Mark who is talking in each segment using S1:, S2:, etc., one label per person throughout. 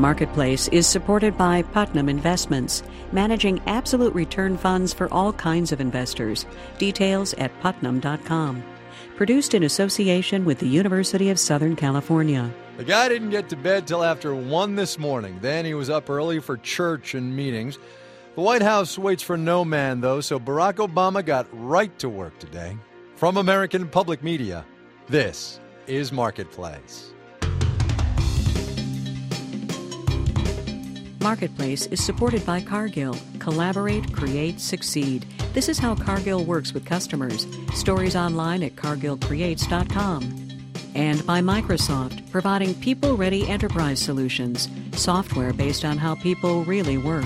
S1: Marketplace is supported by Putnam Investments, managing absolute return funds for all kinds of investors. Details at putnam.com. Produced in association with the University of Southern California.
S2: The guy didn't get to bed till after 1 this morning. Then he was up early for church and meetings. The White House waits for no man, though, so Barack Obama got right to work today. From American Public Media, this is Marketplace.
S1: Marketplace is supported by Cargill. Collaborate, create, succeed. This is how Cargill works with customers. Stories online at cargillcreates.com. And by Microsoft, providing people-ready enterprise solutions, software based on how people really work.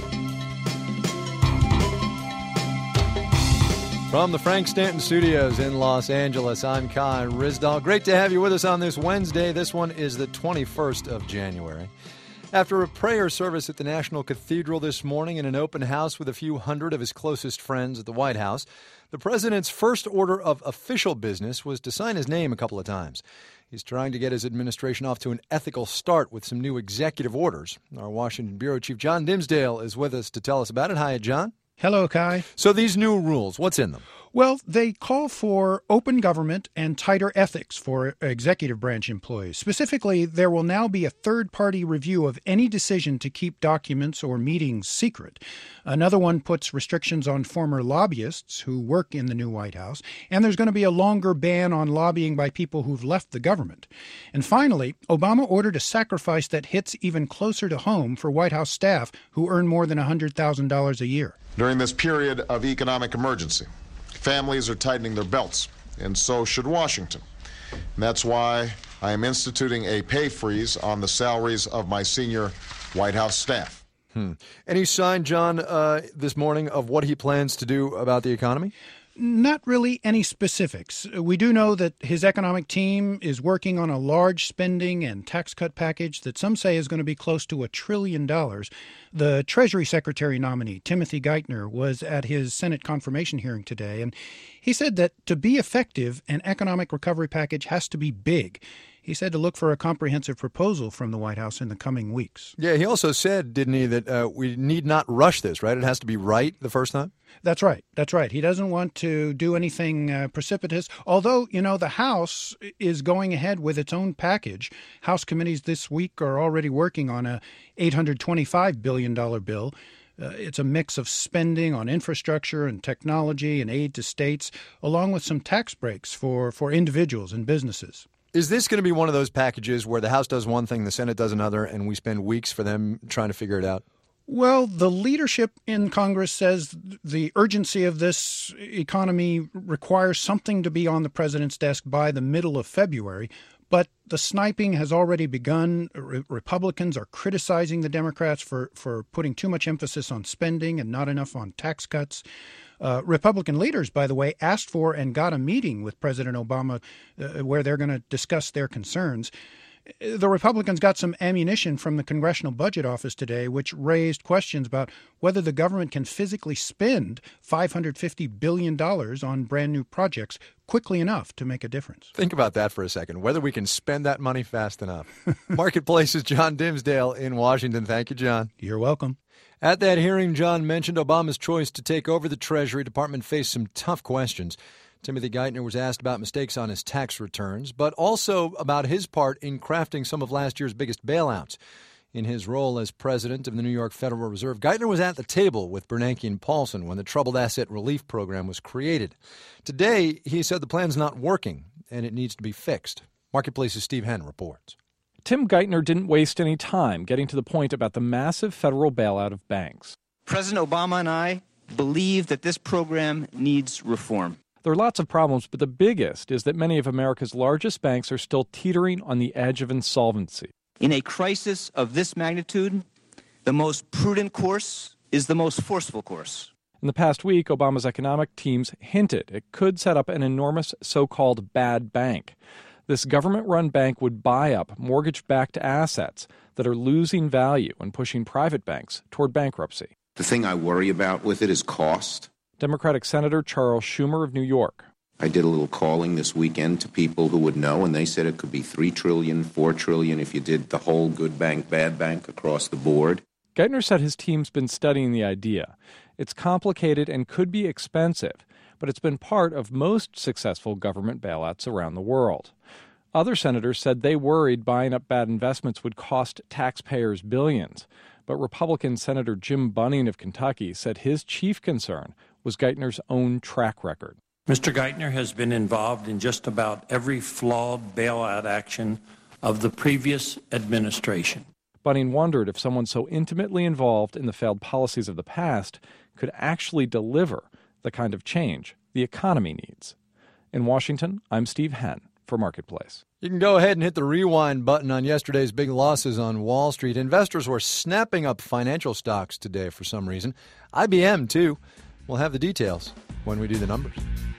S2: From the Frank Stanton Studios in Los Angeles, I'm Kai Ryssdal. Great to have you with us on this Wednesday. This one is the 21st of January. After a prayer service at the National Cathedral this morning and an open house with a few hundred of his closest friends at the White House, the president's first order of official business was to sign his name a couple of times. He's trying to get his administration off to an ethical start with some new executive orders. Our Washington Bureau Chief John Dimsdale is with us to tell us about it. Hi, John.
S3: Hello, Kai.
S2: So these new rules, what's in them?
S3: Well, they call for open government and tighter ethics for executive branch employees. Specifically, there will now be a third-party review of any decision to keep documents or meetings secret. Another one puts restrictions on former lobbyists who work in the new White House, and there's going to be a longer ban on lobbying by people who've left the government. And finally, Obama ordered a sacrifice that hits even closer to home for White House staff who earn more than $100,000 a year.
S4: During this period of economic emergency, families are tightening their belts, and so should Washington. And that's why I am instituting a pay freeze on the salaries of my senior White House staff.
S2: Any sign, John, this morning of what he plans to do about the economy?
S3: Not really any specifics. We do know that his economic team is working on a large spending and tax cut package that some say is going to be close to $1 trillion. The Treasury Secretary nominee, Timothy Geithner, was at his Senate confirmation hearing today, and he said that to be effective, an economic recovery package has to be big. He said to look for a comprehensive proposal from the White House in the coming weeks.
S2: Yeah, he also said, didn't he, that we need not rush this, right? It has to be right the first time?
S3: That's right. That's right. He doesn't want to do anything precipitous, although, the House is going ahead with its own package. House committees this week are already working on a $825 billion bill. It's a mix of spending on infrastructure and technology and aid to states, along with some tax breaks for individuals and businesses.
S2: Is this going to be one of those packages where the House does one thing, the Senate does another, and we spend weeks for them trying to figure it out?
S3: Well, the leadership in Congress says the urgency of this economy requires something to be on the president's desk by the middle of February. But the sniping has already begun. Republicans are criticizing the Democrats for putting too much emphasis on spending and not enough on tax cuts. Republican leaders, by the way, asked for and got a meeting with President Obama where they're going to discuss their concerns. The Republicans got some ammunition from the Congressional Budget Office today, which raised questions about whether the government can physically spend $550 billion on brand new projects quickly enough to make a difference.
S2: Think about that for a second, whether we can spend that money fast enough. Marketplace's John Dimsdale in Washington. Thank you, John.
S3: You're welcome.
S2: At that hearing, John mentioned Obama's choice to take over the Treasury Department faced some tough questions. Timothy Geithner was asked about mistakes on his tax returns, but also about his part in crafting some of last year's biggest bailouts. In his role as president of the New York Federal Reserve, Geithner was at the table with Bernanke and Paulson when the Troubled Asset Relief Program was created. Today, he said the plan's not working and it needs to be fixed. Marketplace's Steve Henn reports.
S5: Tim Geithner didn't waste any time getting to the point about the massive federal bailout of banks.
S6: President Obama and I believe that this program needs reform.
S5: There are lots of problems, but the biggest is that many of America's largest banks are still teetering on the edge of insolvency.
S6: In a crisis of this magnitude, the most prudent course is the most forceful course.
S5: In the past week, Obama's economic teams hinted it could set up an enormous so-called bad bank. This government-run bank would buy up mortgage-backed assets that are losing value and pushing private banks toward bankruptcy.
S7: The thing I worry about with it is cost.
S5: Democratic Senator Charles Schumer of New York.
S7: I did a little calling this weekend to people who would know, and they said it could be $3 trillion, $4 trillion if you did the whole good bank, bad bank across the board.
S5: Geithner said his team's been studying the idea. It's complicated and could be expensive, but it's been part of most successful government bailouts around the world. Other senators said they worried buying up bad investments would cost taxpayers billions. But Republican Senator Jim Bunning of Kentucky said his chief concern was Geithner's own track record.
S8: Mr. Geithner has been involved in just about every flawed bailout action of the previous administration.
S5: Bunning wondered if someone so intimately involved in the failed policies of the past could actually deliver the kind of change the economy needs. In Washington, I'm Steve Henn for Marketplace.
S2: You can go ahead and hit the rewind button on yesterday's big losses on Wall Street. Investors were snapping up financial stocks today for some reason. IBM, too. We'll have the details when we do the numbers.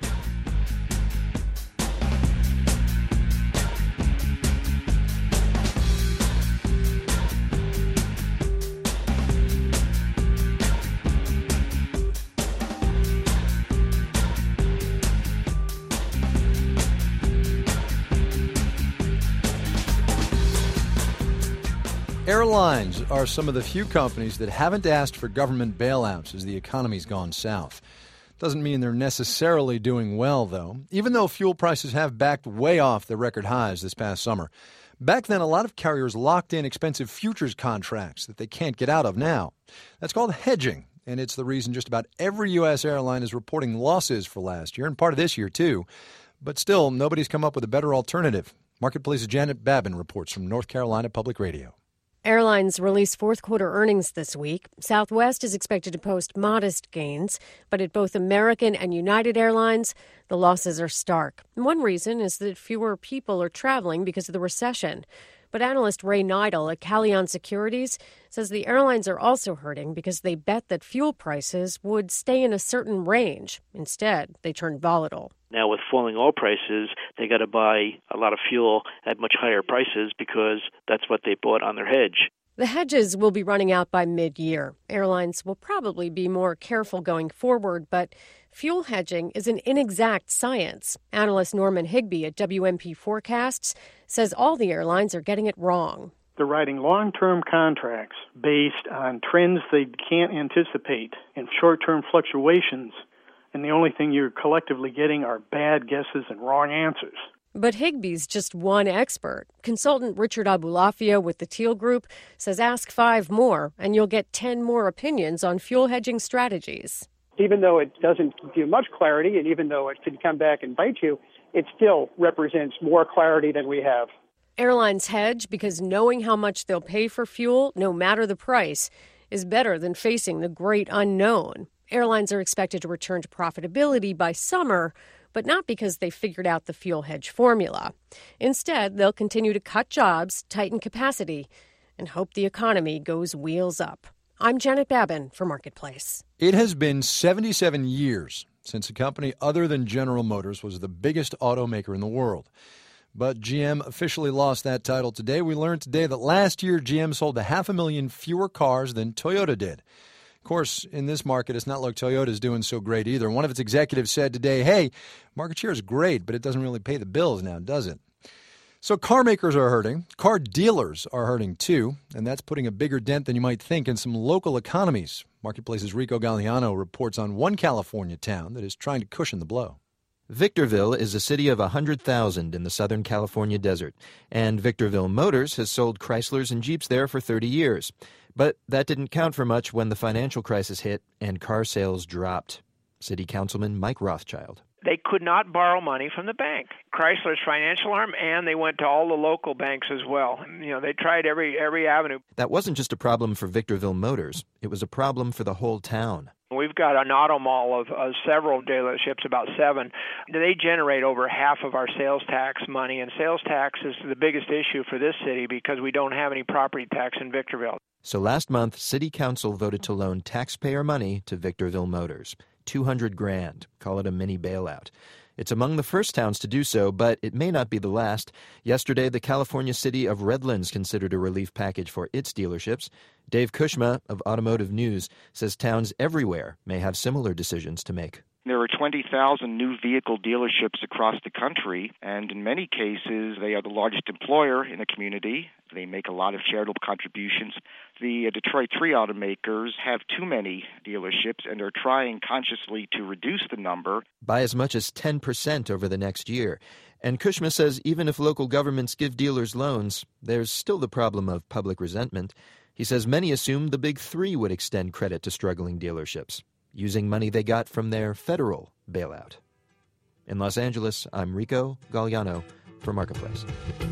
S2: Airlines are some of the few companies that haven't asked for government bailouts as the economy's gone south. Doesn't mean they're necessarily doing well, though, even though fuel prices have backed way off their record highs this past summer. Back then, a lot of carriers locked in expensive futures contracts that they can't get out of now. That's called hedging, and it's the reason just about every U.S. airline is reporting losses for last year and part of this year, too. But still, nobody's come up with a better alternative. Marketplace's Janet Babin reports from North Carolina Public Radio.
S9: Airlines release fourth-quarter earnings this week. Southwest is expected to post modest gains, but at both American and United Airlines, the losses are stark. One reason is that fewer people are traveling because of the recession. But analyst Ray Neidel at Callion Securities says the airlines are also hurting because they bet that fuel prices would stay in a certain range. Instead, they turned volatile.
S10: Now, with falling oil prices, they got to buy a lot of fuel at much higher prices because that's what they bought on their hedge.
S9: The hedges will be running out by mid-year. Airlines will probably be more careful going forward, but fuel hedging is an inexact science. Analyst Norman Higby at WMP Forecasts says all the airlines are getting it wrong.
S11: They're writing long-term contracts based on trends they can't anticipate and short-term fluctuations. And the only thing you're collectively getting are bad guesses and wrong answers.
S9: But Higby's just one expert. Consultant Richard Abulafia with the Teal Group says ask 5 more and you'll get 10 more opinions on fuel hedging strategies.
S12: Even though it doesn't give you much clarity and even though it can come back and bite you, it still represents more clarity than we have.
S9: Airlines hedge because knowing how much they'll pay for fuel, no matter the price, is better than facing the great unknown. Airlines are expected to return to profitability by summer, but not because they figured out the fuel hedge formula. Instead, they'll continue to cut jobs, tighten capacity, and hope the economy goes wheels up. I'm Janet Babin for Marketplace.
S2: It has been 77 years since a company other than General Motors was the biggest automaker in the world. But GM officially lost that title today. We learned today that last year GM sold 500,000 fewer cars than Toyota did. Of course, in this market, it's not like Toyota's doing so great either. One of its executives said today, hey, market share is great, but it doesn't really pay the bills now, does it? So car makers are hurting. Car dealers are hurting, too, and that's putting a bigger dent than you might think in some local economies. Marketplace's Rico Galliano reports on one California town that is trying to cushion the blow.
S13: Victorville is a city of 100,000 in the Southern California desert, and Victorville Motors has sold Chryslers and Jeeps there for 30 years. But that didn't count for much when the financial crisis hit and car sales dropped. City Councilman Mike Rothschild.
S14: They could not borrow money from the bank, Chrysler's financial arm, and they went to all the local banks as well. They tried every avenue.
S13: That wasn't just a problem for Victorville Motors. It was a problem for the whole town.
S14: We've got an auto mall of several dealerships, about 7. They generate over half of our sales tax money, and sales tax is the biggest issue for this city because we don't have any property tax in Victorville.
S13: So last month, City Council voted to loan taxpayer money to Victorville Motors. $200,000. Call it a mini bailout. It's among the first towns to do so, but it may not be the last. Yesterday, the California city of Redlands considered a relief package for its dealerships. Dave Kushma of Automotive News says towns everywhere may have similar decisions to make.
S15: There are 20,000 new vehicle dealerships across the country, and in many cases, they are the largest employer in the community. They make a lot of charitable contributions. The Detroit 3 automakers have too many dealerships, and are trying consciously to reduce the number.
S13: By as much as 10% over the next year. And Kushma says even if local governments give dealers loans, there's still the problem of public resentment. He says many assumed the Big Three would extend credit to struggling dealerships, using money they got from their federal bailout. In Los Angeles, I'm Rico Galliano for Marketplace.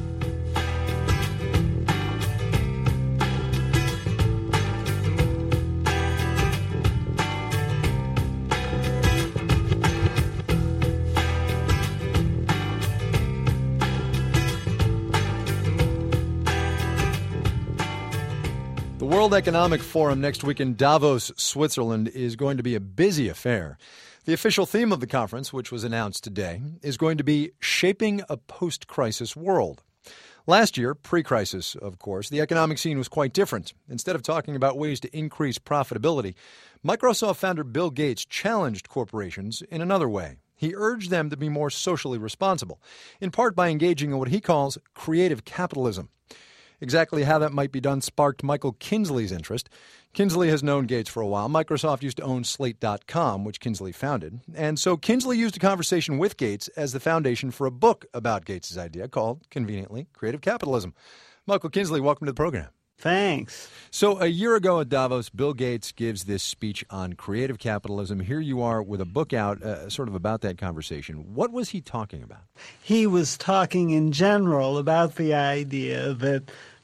S2: The World Economic Forum next week in Davos, Switzerland, is going to be a busy affair. The official theme of the conference, which was announced today, is going to be Shaping a Post-Crisis World. Last year, pre-crisis, of course, the economic scene was quite different. Instead of talking about ways to increase profitability, Microsoft founder Bill Gates challenged corporations in another way. He urged them to be more socially responsible, in part by engaging in what he calls creative capitalism. Exactly how that might be done sparked Michael Kinsley's interest. Kinsley has known Gates for a while. Microsoft used to own Slate.com, which Kinsley founded. And so Kinsley used a conversation with Gates as the foundation for a book about Gates' idea called, conveniently, Creative Capitalism. Michael Kinsley, welcome to the program.
S16: Thanks.
S2: So a year ago at Davos, Bill Gates gives this speech on creative capitalism. Here you are with a book out sort of about that conversation. What was he talking about?
S16: He was talking in general about the idea that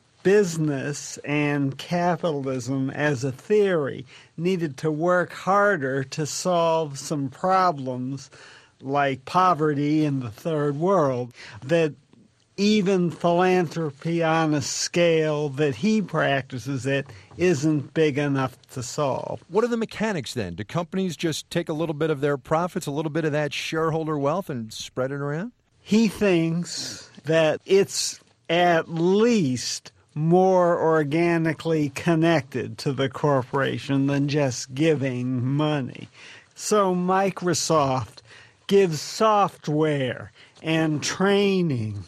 S16: business and capitalism as a theory needed to work harder to solve some problems like poverty in the third world, that even philanthropy on a scale that he practices it isn't big enough to solve.
S2: What are the mechanics then? Do companies just take a little bit of their profits, a little bit of that shareholder wealth, and spread it around?
S16: He thinks that it's at least more organically connected to the corporation than just giving money. So Microsoft gives software and training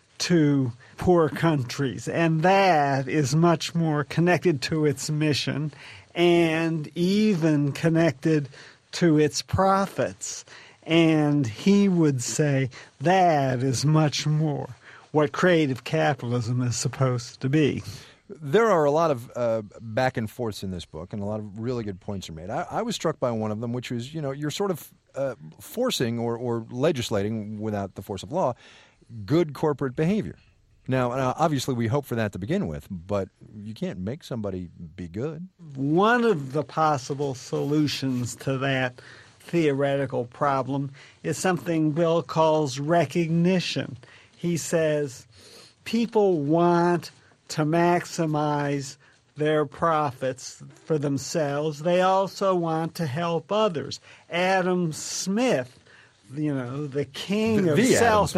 S16: to poor countries, and that is much more connected to its mission and even connected to its profits. And he would say that is much more what creative capitalism is supposed to be.
S2: There are a lot of back and forths in this book, and a lot of really good points are made. I was struck by one of them, which was, you're sort of forcing or legislating without the force of law good corporate behavior. Now, obviously, we hope for that to begin with, but you can't make somebody be good.
S16: One of the possible solutions to that theoretical problem is something Bill calls recognition. He says people want to maximize their profits for themselves. They also want to help others. Adam Smith, the king of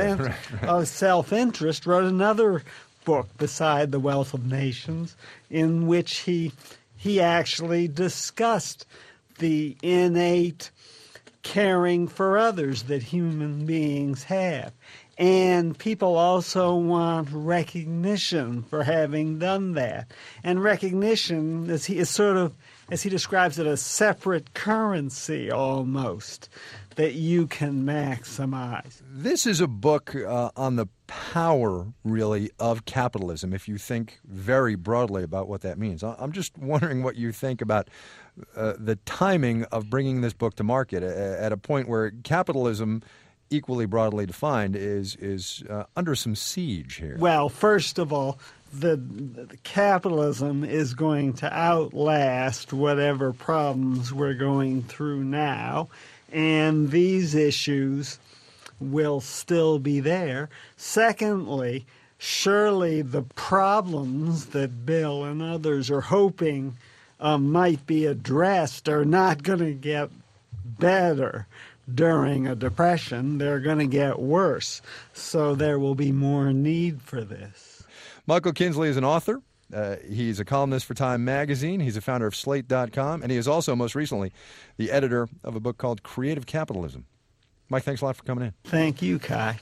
S16: self-interest, wrote another book beside The Wealth of Nations in which he actually discussed the innate caring for others that human beings have. And people also want recognition for having done that. And recognition is sort of, as he describes it, a separate currency almost that you can maximize.
S2: This is a book on the power, really, of capitalism, if you think very broadly about what that means. I'm just wondering what you think about the timing of bringing this book to market at a point where capitalism, equally broadly defined, is under some siege here.
S16: Well, first of all, the capitalism is going to outlast whatever problems we're going through now, and these issues will still be there. Secondly, surely the problems that Bill and others are hoping might be addressed are not going to get better during a depression. They're going to get worse. So there will be more need for this.
S2: Michael Kinsley is an author. He's a columnist for Time Magazine. He's a founder of Slate.com, and he is also, most recently, the editor of a book called Creative Capitalism. Mike, thanks a lot for coming in.
S16: Thank you, Kai.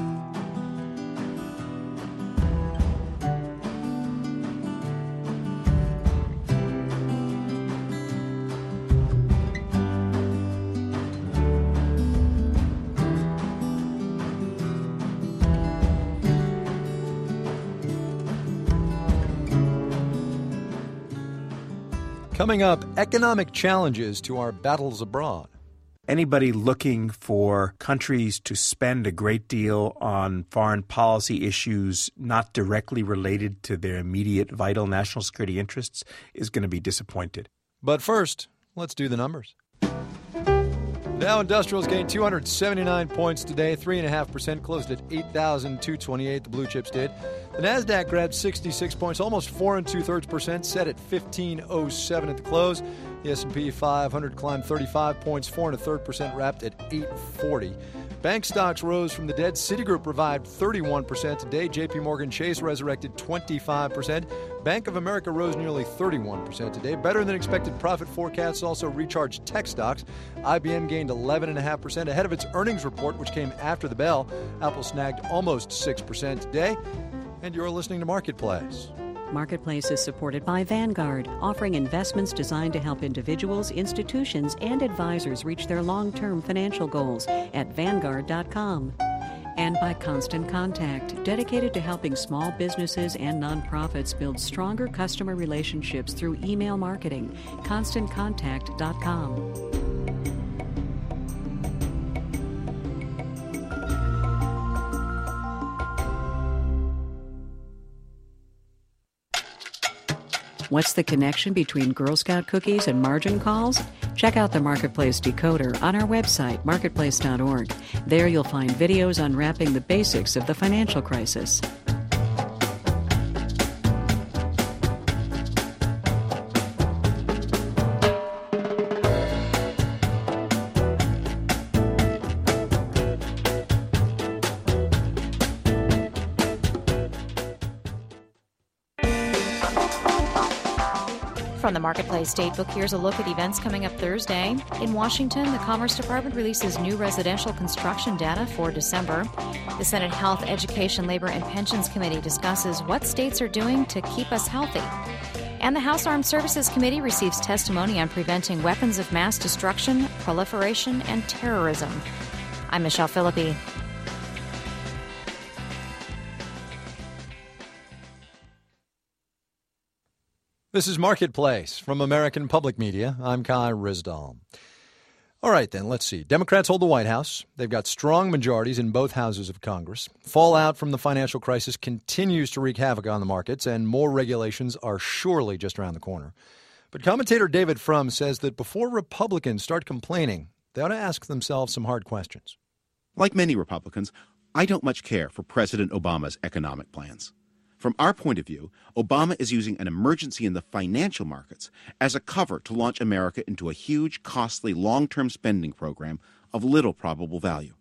S2: Coming up, economic challenges to our battles abroad.
S17: Anybody looking for countries to spend a great deal on foreign policy issues not directly related to their immediate vital national security interests is going to be disappointed.
S2: But first, let's do the numbers. Dow Industrials gained 279 points today, 3.5%, closed at 8,228. The blue chips did. The Nasdaq grabbed 66 points, almost 4 2/3%, set at 1507 at the close. The S&P 500 climbed 35 points, 4 1/3%, wrapped at 840. Bank stocks rose from the dead. Citigroup revived 31% today. JP Morgan Chase resurrected 25%. Bank of America rose nearly 31% today. Better than expected profit forecasts also recharged tech stocks. IBM gained 11.5% ahead of its earnings report, which came after the bell. Apple snagged almost 6% today. And you're listening to Marketplace.
S1: Marketplace is supported by Vanguard, offering investments designed to help individuals, institutions, and advisors reach their long-term financial goals at Vanguard.com. And by Constant Contact, dedicated to helping small businesses and nonprofits build stronger customer relationships through email marketing. ConstantContact.com. What's the connection between Girl Scout cookies and margin calls? Check out the Marketplace Decoder on our website, marketplace.org. There you'll find videos unwrapping the basics of the financial crisis.
S18: From the Marketplace Datebook, here's a look at events coming up Thursday. In Washington, the Commerce Department releases new residential construction data for December. The Senate Health, Education, Labor, and Pensions Committee discusses what states are doing to keep us healthy. And the House Armed Services Committee receives testimony on preventing weapons of mass destruction, proliferation, and terrorism. I'm Michelle Philippi.
S2: This is Marketplace from American Public Media. I'm Kai Ryssdal. All right, then, let's see. Democrats hold the White House. They've got strong majorities in both houses of Congress. Fallout from the financial crisis continues to wreak havoc on the markets, and more regulations are surely just around the corner. But commentator David Frum says that before Republicans start complaining, they ought to ask themselves some hard questions.
S19: Like many Republicans, I don't much care for President Obama's economic plans. From our point of view, Obama is using an emergency in the financial markets as a cover to launch America into a huge, costly, long-term spending program of little probable value.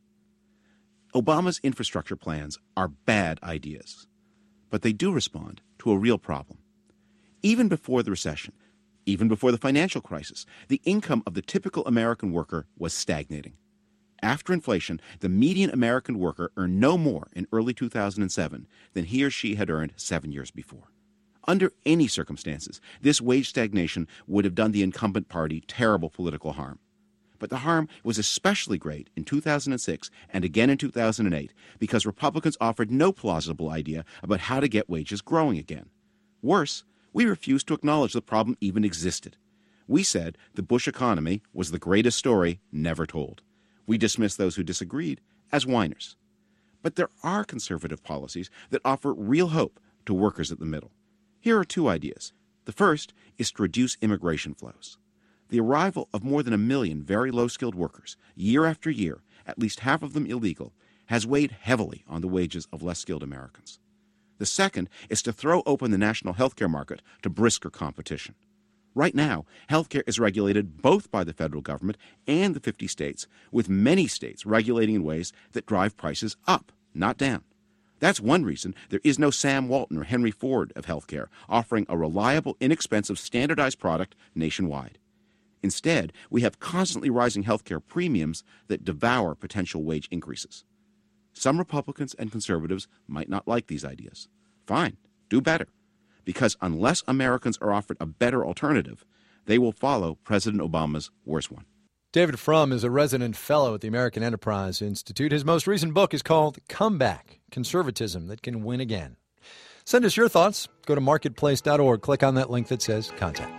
S19: Obama's infrastructure plans are bad ideas, but they do respond to a real problem. Even before the recession, even before the financial crisis, the income of the typical American worker was stagnating. After inflation, the median American worker earned no more in early 2007 than he or she had earned 7 years before. Under any circumstances, this wage stagnation would have done the incumbent party terrible political harm. But the harm was especially great in 2006 and again in 2008 because Republicans offered no plausible idea about how to get wages growing again. Worse, we refused to acknowledge the problem even existed. We said the Bush economy was the greatest story never told. We dismiss those who disagreed as whiners. But there are conservative policies that offer real hope to workers at the middle. Here are two ideas. The first is to reduce immigration flows. The arrival of more than 1 million very low-skilled workers, year after year, at least half of them illegal, has weighed heavily on the wages of less skilled Americans. The second is to throw open the national health care market to brisker competition. Right now, healthcare is regulated both by the federal government and the 50 states, with many states regulating in ways that drive prices up, not down. That's one reason there is no Sam Walton or Henry Ford of healthcare offering a reliable, inexpensive, standardized product nationwide. Instead, we have constantly rising healthcare premiums that devour potential wage increases. Some Republicans and conservatives might not like these ideas. Fine, do better. Because unless Americans are offered a better alternative, they will follow President Obama's worst one.
S2: David Frum is a resident fellow at the American Enterprise Institute. His most recent book is called Comeback: Conservatism That Can Win Again. Send us your thoughts. Go to marketplace.org. Click on that link that says Contact.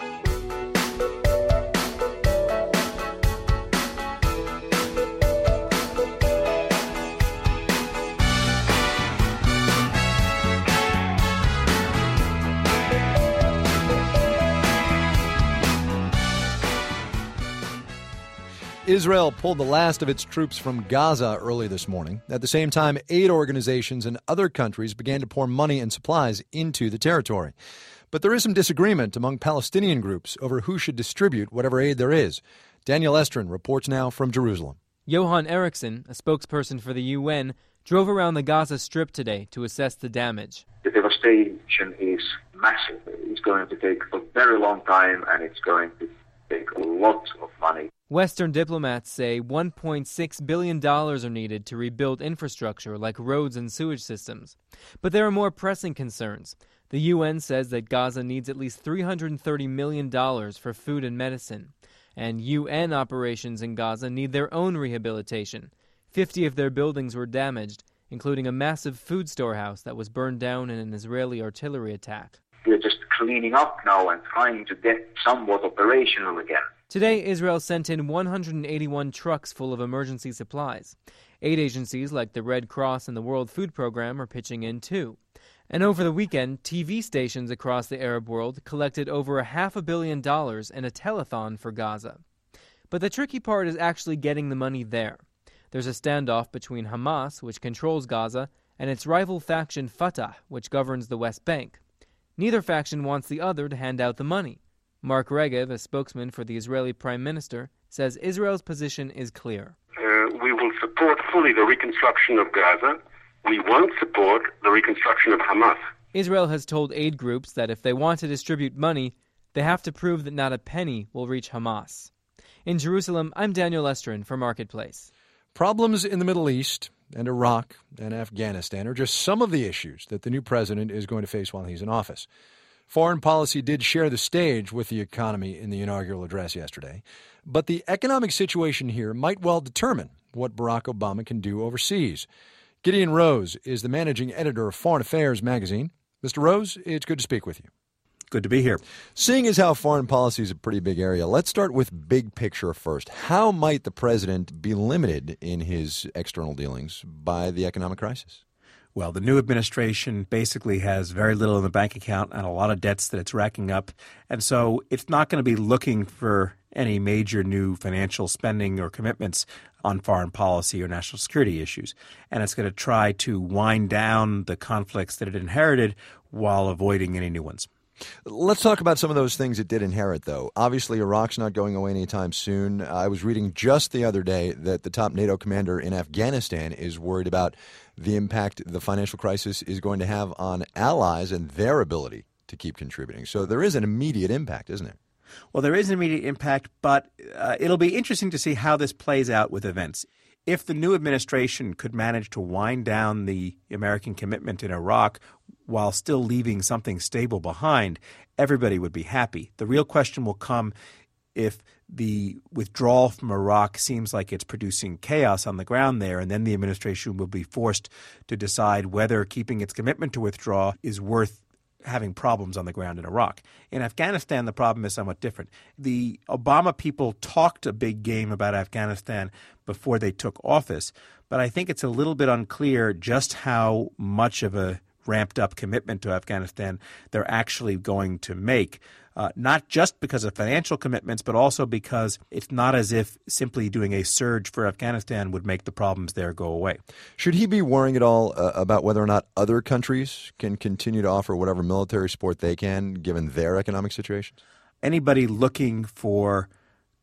S2: Israel pulled the last of its troops from Gaza early this morning. At the same time, aid organizations in other countries began to pour money and supplies into the territory. But there is some disagreement among Palestinian groups over who should distribute whatever aid there is. Daniel Estrin reports now from Jerusalem.
S20: Johan Eriksson, a spokesperson for the UN, drove around the Gaza Strip today to assess the damage.
S21: The devastation is massive. It's going to take a very long time, and it's going to take a lot of money.
S20: Western diplomats say $1.6 billion are needed to rebuild infrastructure like roads and sewage systems. But there are more pressing concerns. The UN says that Gaza needs at least $330 million for food and medicine. And UN operations in Gaza need their own rehabilitation. 50 of their buildings were damaged, including a massive food storehouse that was burned down in an Israeli artillery attack.
S21: We're just cleaning up now and trying to get somewhat operational again.
S20: Today, Israel sent in 181 trucks full of emergency supplies. Aid agencies like the Red Cross and the World Food Program are pitching in too. And over the weekend, TV stations across the Arab world collected over $500 million in a telethon for Gaza. But the tricky part is actually getting the money there. There's a standoff between Hamas, which controls Gaza, and its rival faction Fatah, which governs the West Bank. Neither faction wants the other to hand out the money. Mark Regev, a spokesman for the Israeli Prime Minister, says Israel's position is clear.
S22: We will support fully the reconstruction of Gaza. We won't support the reconstruction of Hamas.
S20: Israel has told aid groups that if they want to distribute money, they have to prove that not a penny will reach Hamas. In Jerusalem, I'm Daniel Estrin for Marketplace.
S2: Problems in the Middle East and Iraq and Afghanistan are just some of the issues that the new president is going to face while he's in office. Foreign policy did share the stage with the economy in the inaugural address yesterday, but the economic situation here might well determine what Barack Obama can do overseas. Gideon Rose is the managing editor of Foreign Affairs magazine. Mr. Rose, it's good to speak with you.
S17: Good to be here.
S2: Seeing as how foreign policy is a pretty big area, let's start with big picture first. How might the president be limited in his external dealings by the economic crisis?
S17: Well, the new administration basically has very little in the bank account and a lot of debts that it's racking up. And so it's not going to be looking for any major new financial spending or commitments on foreign policy or national security issues. And it's going to try to wind down the conflicts that it inherited while avoiding any new ones.
S2: Let's talk about some of those things it did inherit, though. Obviously, Iraq's not going away anytime soon. I was reading just the other day that the top NATO commander in Afghanistan is worried about the impact the financial crisis is going to have on allies and their ability to keep contributing. So there is an immediate impact, isn't there?
S17: Well, there is an immediate impact, but it'll be interesting to see how this plays out with events. If the new administration could manage to wind down the American commitment in Iraq while still leaving something stable behind, everybody would be happy. The real question will come if the withdrawal from Iraq seems like it's producing chaos on the ground there, and then the administration will be forced to decide whether keeping its commitment to withdraw is worth having problems on the ground in Iraq. In Afghanistan, the problem is somewhat different. The Obama people talked a big game about Afghanistan before they took office, but I think it's a little bit unclear just how much of a ramped-up commitment to Afghanistan they're actually going to make. Not just because of financial commitments, but also because it's not as if simply doing a surge for Afghanistan would make the problems there go away.
S2: Should he be worrying at all about whether or not other countries can continue to offer whatever military support they can, given their economic situations?
S17: Anybody looking for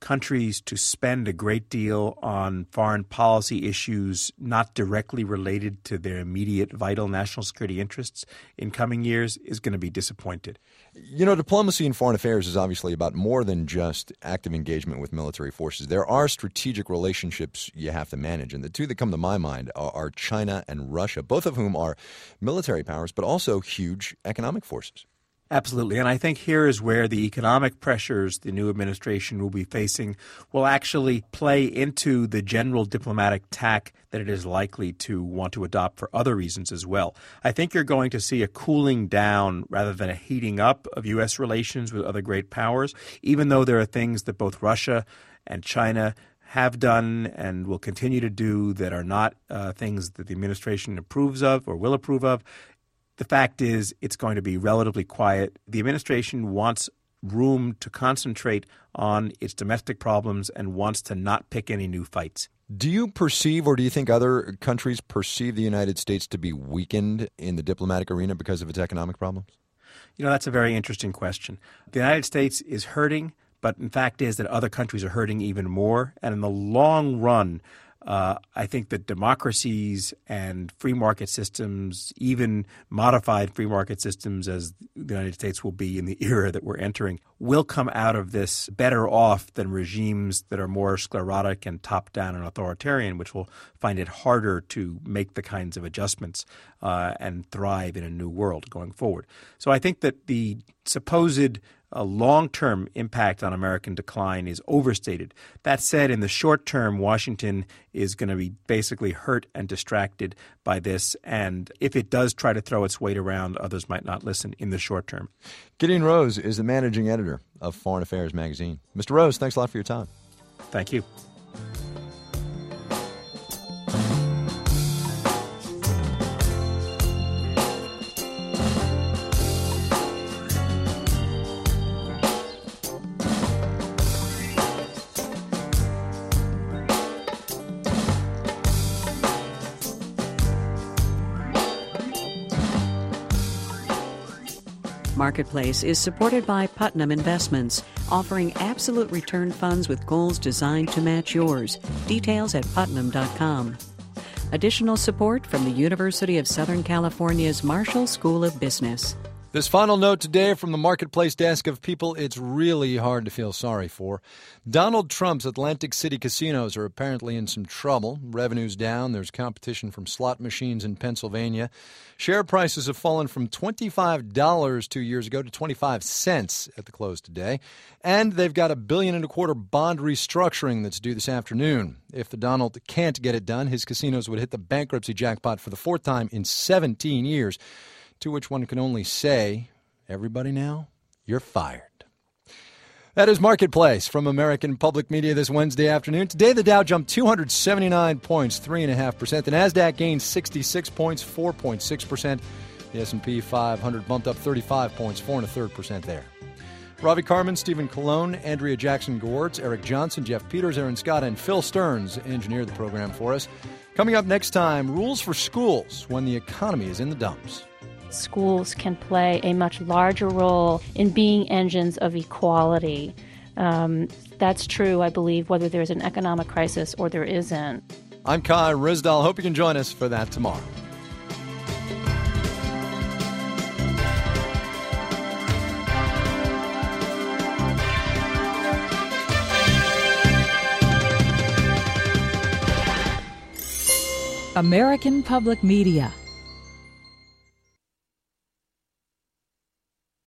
S17: countries to spend a great deal on foreign policy issues not directly related to their immediate vital national security interests in coming years is going to be disappointed.
S2: You know, diplomacy in foreign affairs is obviously about more than just active engagement with military forces. There are strategic relationships you have to manage, and the two that come to my mind are China and Russia, both of whom are military powers, but also huge economic forces.
S17: Absolutely. And I think here is where the economic pressures the new administration will be facing will actually play into the general diplomatic tack that it is likely to want to adopt for other reasons as well. I think you're going to see a cooling down rather than a heating up of U.S. relations with other great powers, even though there are things that both Russia and China have done and will continue to do that are not things that the administration approves of or will approve of. The fact is it's going to be relatively quiet. The administration wants room to concentrate on its domestic problems and wants to not pick any new fights.
S2: Do you perceive, or do you think other countries perceive the United States to be weakened in the diplomatic arena because of its economic problems?
S17: You know, that's a very interesting question. The United States is hurting, but the fact is that other countries are hurting even more. And in the long run, I think that democracies and free market systems, even modified free market systems as the United States will be in the era that we're entering, will come out of this better off than regimes that are more sclerotic and top-down and authoritarian, which will find it harder to make the kinds of adjustments and thrive in a new world going forward. So I think that the supposed long-term impact on American decline is overstated. That said, in the short term, Washington is going to be basically hurt and distracted by this. And if it does try to throw its weight around, others might not listen in the short term.
S2: Gideon Rose is the managing editor of Foreign Affairs magazine. Mr. Rose, thanks a lot for your time.
S17: Thank you.
S1: Marketplace is supported by Putnam Investments, offering absolute return funds with goals designed to match yours. Details at putnam.com. Additional support from the University of Southern California's Marshall School of Business.
S2: This final note today from the Marketplace desk of people it's really hard to feel sorry for. Donald Trump's Atlantic City casinos are apparently in some trouble. Revenue's down. There's competition from slot machines in Pennsylvania. Share prices have fallen from $25 2 years ago to 25 cents at the close today. And they've got $1.25 billion bond restructuring that's due this afternoon. If the Donald can't get it done, his casinos would hit the bankruptcy jackpot for the fourth time in 17 years. To which one can only say, everybody now, you're fired. That is Marketplace from American Public Media this Wednesday afternoon. Today, the Dow jumped 279 points, 3.5%. The NASDAQ gained 66 points, 4.6%. The S&P 500 bumped up 35 points, 4.33% there. Ravi Carmen, Stephen Colon, Andrea Jackson-Gowards, Eric Johnson, Jeff Peters, Aaron Scott, and Phil Stearns engineered the program for us. Coming up next time, rules for schools when the economy is in the dumps.
S3: Schools can play a much larger role in being engines of equality. That's true, I believe, whether there's an economic crisis or there isn't.
S2: I'm Kai Ryssdal. Hope you can join us for that tomorrow.
S4: American Public Media